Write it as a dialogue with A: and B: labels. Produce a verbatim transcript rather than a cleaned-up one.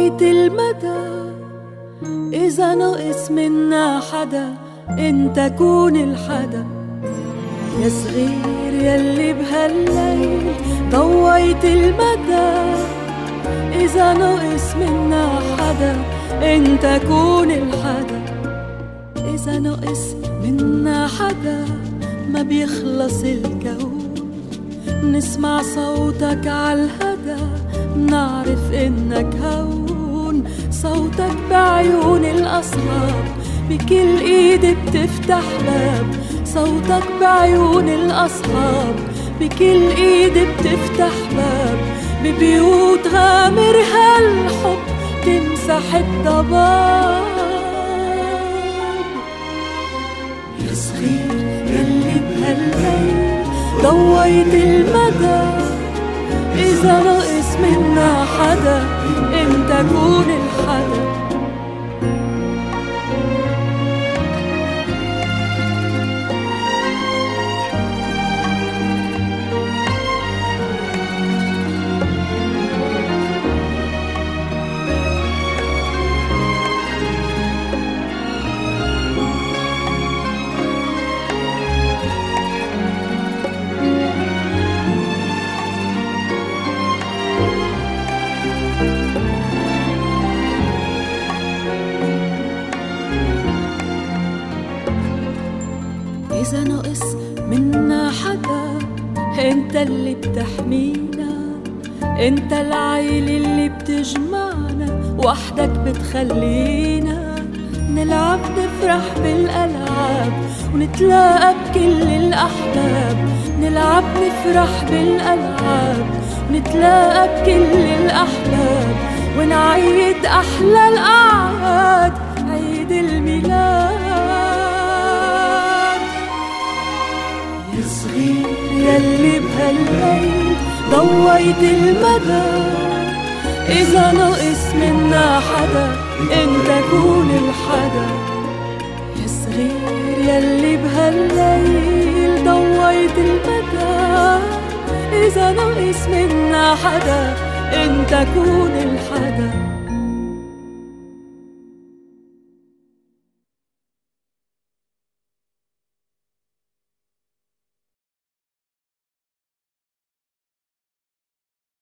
A: ضويت المدى. إذا نقص منا حدا انت كون الحدا. يا صغير يلي بهالليل ضويت المدى. إذا نقص منا حدا انت كون الحدا. إذا نقص منا حدا ما بيخلص الكون. نسمع صوتك عالهدى منعرف انك هون. صوتك بعيون الأصحاب بكل ايد بتفتح باب. صوتك بعيون الأصحاب بكل ايد بتفتح باب. ببيوت غامر هالحب تمسح الضباب. يا صغير يلي بهالليل ضويت المدى. إذا نقص منا حدا انت كون الحدا. إذا نقص منا حدا انت اللي بتحمينا. انت العيل اللي بتجمعنا وحدك بتخلينا. نلعب نفرح بالألعاب ونتلاقى بكل الأحباب. نلعب نفرح بالألعاب ونتلاقى بكل الأحباب. ونعيد أحلى الأعياد عيد الميلاد. يا صغير يلي بهالليل ضويت المدى. إذا نقص منا حدا انت كون الحدا. يا صغير يلي بهالليل ضويت المدى. إذا نقص منا حدا انت كون الحدا.